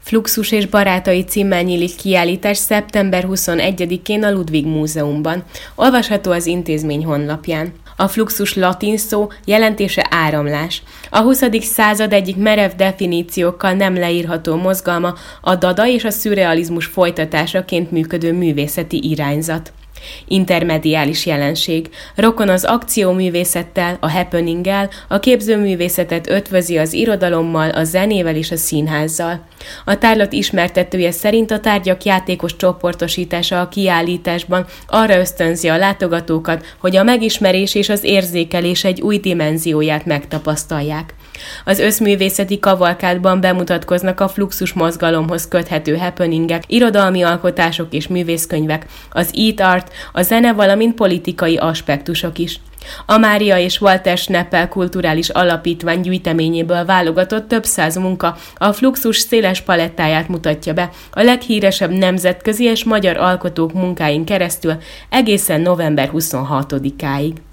Fluxus és barátai címmel nyílik kiállítás szeptember 21-én a Ludwig Múzeumban. Olvasható az intézmény honlapján. A fluxus latin szó jelentése áramlás. A 20. század egyik merev definíciókkal nem leírható mozgalma a dada és a szürrealizmus folytatásaként működő művészeti irányzat. Intermediális jelenség. Rokon az akcióművészettel, a happeninggel, a képzőművészetet ötvözi az irodalommal, a zenével és a színházzal. A tárlat ismertetője szerint a tárgyak játékos csoportosítása a kiállításban arra ösztönzi a látogatókat, hogy a megismerés és az érzékelés egy új dimenzióját megtapasztalják. Az összművészeti kavalkádban bemutatkoznak a fluxus mozgalomhoz köthető happeningek, irodalmi alkotások és művészkönyvek, az eat art, a zene, valamint politikai aspektusok is. A Mária és Walter Schneppel kulturális alapítvány gyűjteményéből válogatott több száz munka a fluxus széles palettáját mutatja be a leghíresebb nemzetközi és magyar alkotók munkáin keresztül egészen november 26-áig.